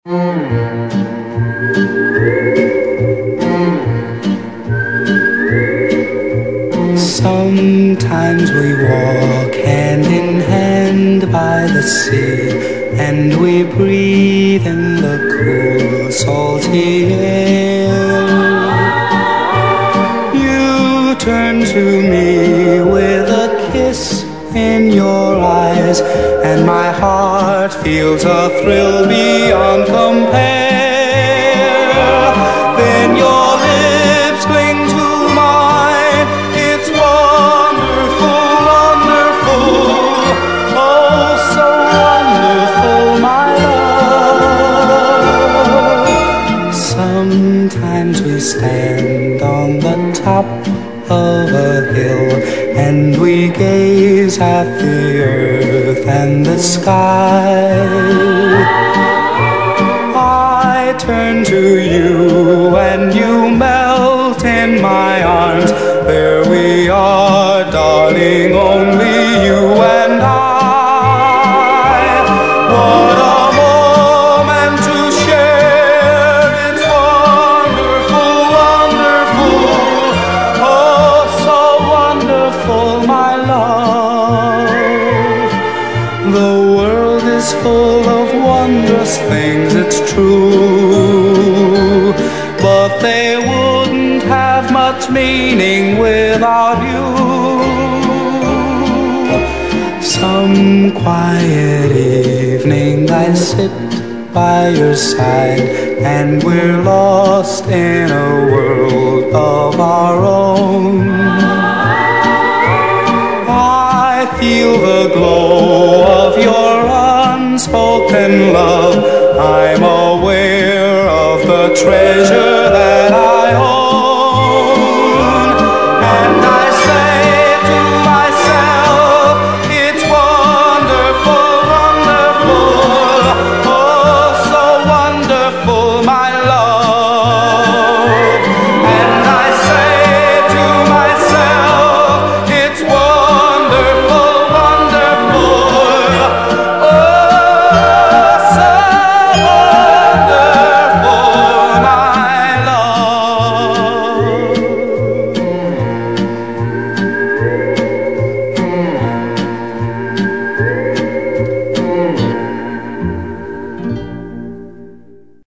Sometimes we walk hand in hand by the sea, and we breathe in the cool, salty air. You turn to me with a kiss in your eyes, and my heart feels a thrill beyond compare. Then your lips cling to mine. It's wonderful, wonderful, oh so wonderful, my love. Sometimes we stand on the top of a hill, and we gaze at the earth and the sky. I turn to you and you melt in my arms. There we are, darling, only you and I. What a moment to share. It's wonderful, wonderful, oh so wonderful, my love. The world is full of wondrous things, it's true, but they wouldn't have much meaning without you. Some quiet evening I sit by your side, and we're lost in a world of our own. I feel the glow of your unspoken love. I'm aware of the treasure